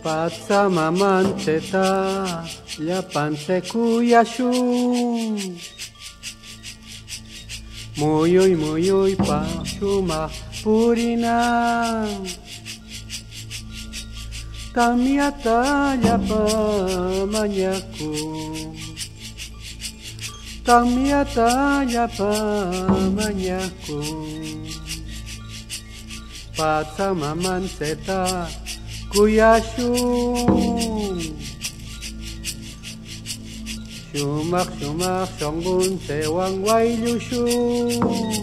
Patsamamanteta yapante kuyashun Muyuy pa shumaq purina Tamiata yapa mañakun Tamiata yapa mañakun Patsamamanteta kuyashun Shumaq shongun sewang waylluyshun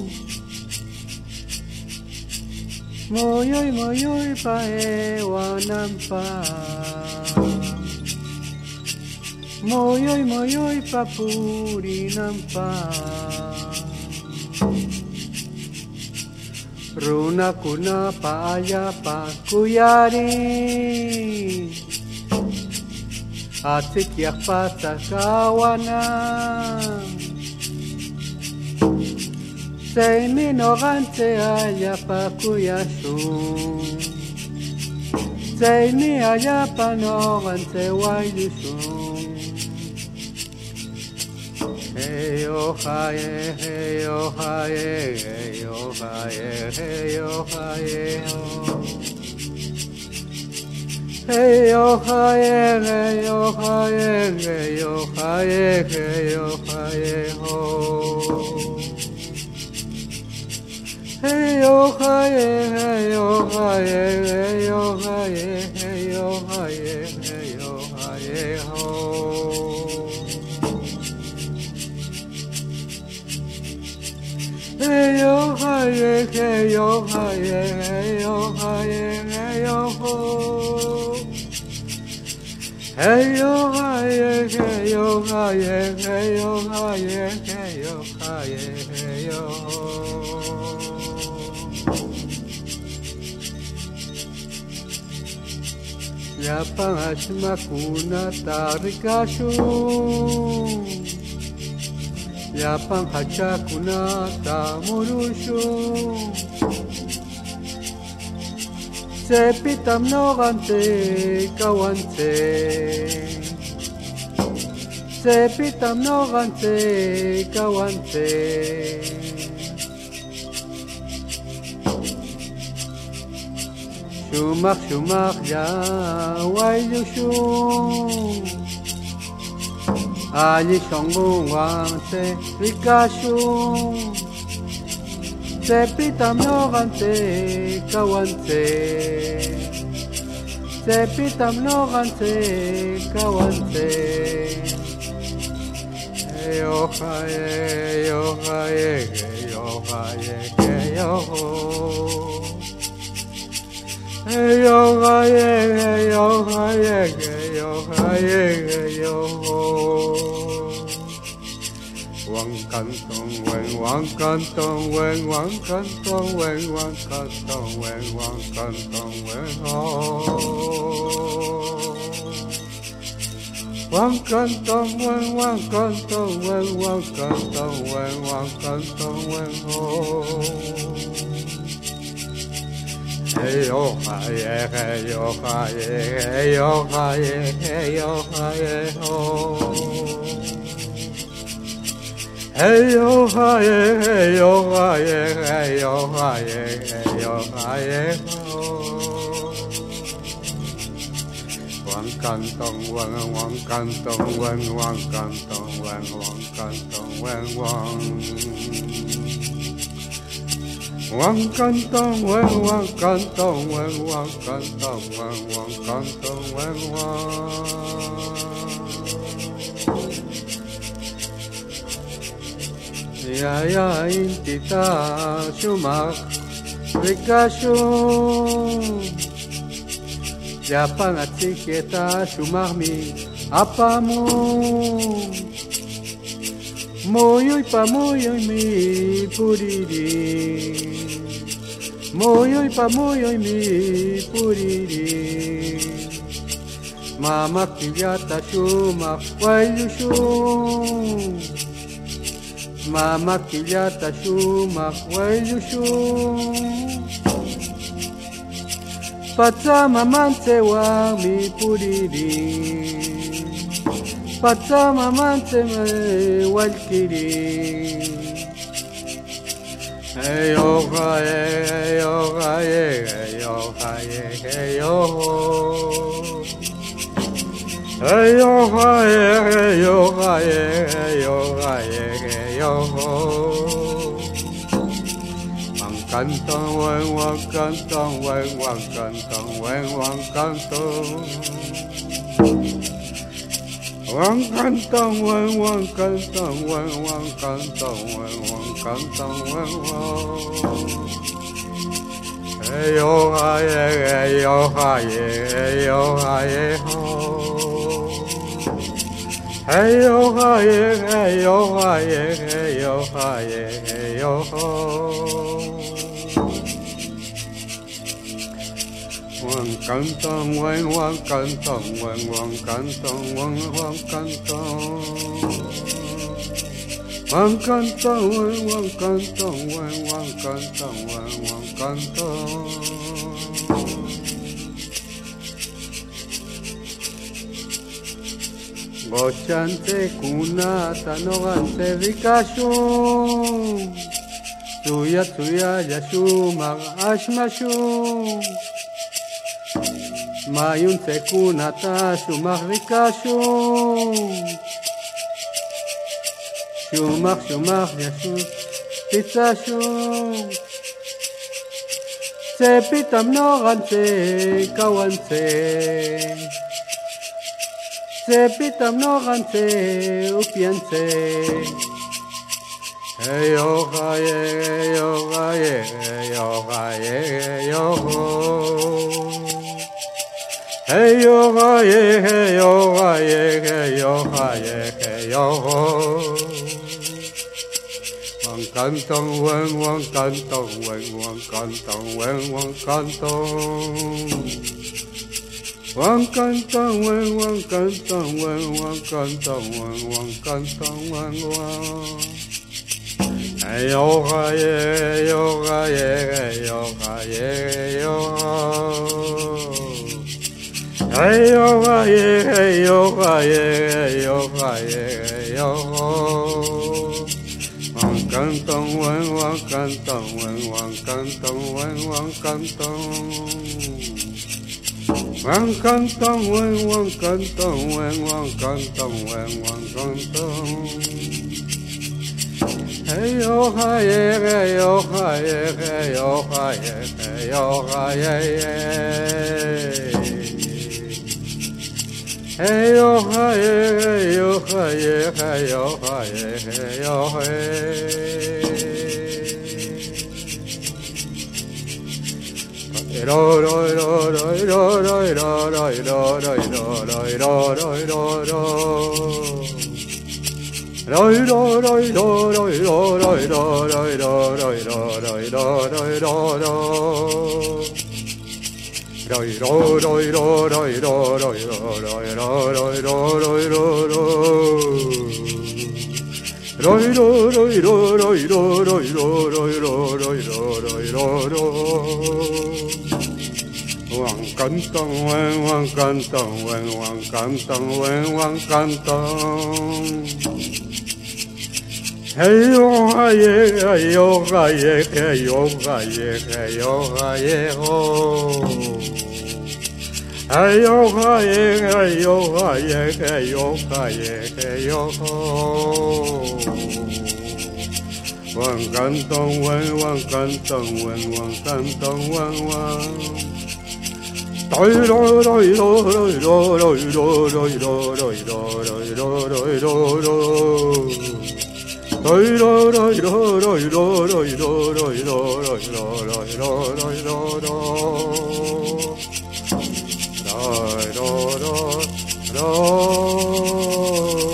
Muyuy pa ewanampa Muyuy pa purinampa Runakuna paayapa kuyarin Atsikyak patakawana Seiminogante ayapa kuyashun Seimi ayapa nogante wayushun Hey oh haye, hey oh haye, hey oh haye, hey oh haye oh Hey oh haye, hey oh haye, hey oh haye, hey oh haye ho Hey oh haye, hey oh haye, hey oh haye, hey oh haye, hey oh haye ho Hey oh haye, hey oh haye, hey oh haye, hey oh ho Hey oh haye, hey oh haye, hey oh haye, hey oh haye, hey oh ho Yapang asmakuna tarikashun Yapang hachakuna tamurushun Sepitam nogante kawante Sepitam nogante kawante Shumaq ya wayushun Allí shongun wangse rikashun Sepitam nogante kawante Sepitam nogante kawante Hey oh haye, hey oh haye, hey oh haye, hey oh ho Hey oh haye, hey oh haye, hey oh haye, hey oh ho Wang cantong wen, wang cantong wen, wang cantong wen, wang cantong wen, wang cantong wen ho Wang cantong wen, wang cantong wen, wang cantong wen, wang cantong wen ho Hey oh haye, hey oh haye, hey oh haye, hey oh haye ho Hey oh haye, hey oh haye, hey oh haye, hey oh haye ho Wang cantong wen, wang cantong wen, wang cantong wen, wang cantong wen, wang Wang cantong wen, wang cantong wen, wang cantong wen, wang cantong wen, wang Ya intita shumaq rikashun Yapang atsiketa shumaqmi apamun Muyuy mi puririn Muyuy mi puririn Mama killata shumaq wayushun Mama killata shumaq wayushun Pachamamante wa mi puriri, Pachamamante me walkiri. Hey yo hey yo hey yo hey yo. Hey yo hey yo hey yo hey yo. Cantong wang cantong wang cantong wang cantong wang cantong wang cantong wang cantong wang cantong wang hey yo hey yo hey yo hey ho hey yo hey yo hey yo hey yo Wang cantong wang cantong wang cantong wang cantong wang cantong wang cantong wang cantong wang cantong Bochante kunata nogante vikashun Tuya yashumag ashmashun Mayun sekunata shumakrikashun Shumak yashun pitashun Sepitam nogante kawante Sepitam nogante upiante Hey yo hey yo hey yo hey yo Hey yo hey yo hey yo hey yo Wang cantong wang cantong wang cantong wang cantong Wang cantong wang cantong wang cantong wang cantong wang Hey yo hey yo hey yo hey yo Hey yo hey yo hey yo hey yo Wang cantong wang cantong wang cantong wang cantong Wang cantong wang cantong wang cantong wang cantong Hey yo hey yo hey yo hey yo Hey yo hey yo hey yo hey yo ro ro ro ro ro ro ro ro ro ro ro ro ro Roi roi roi roi roi roi roi roi roi roi roi roi roi roi Roi roi roi roi roi roi roi roi roi roi Roi roi roi roi roi roi roi roi Wang cantong wang cantong wang cantong wang cantong Hey yo hey yo hey yo hey yo hey ho Hey yo hey yo hey yo hey yo ho Wang cantong wang cantong wang cantong wang Roi roi roi roi roi roi roi roi roi roi roi roi Roi roi roi roi roi roi roi roi roi roi roi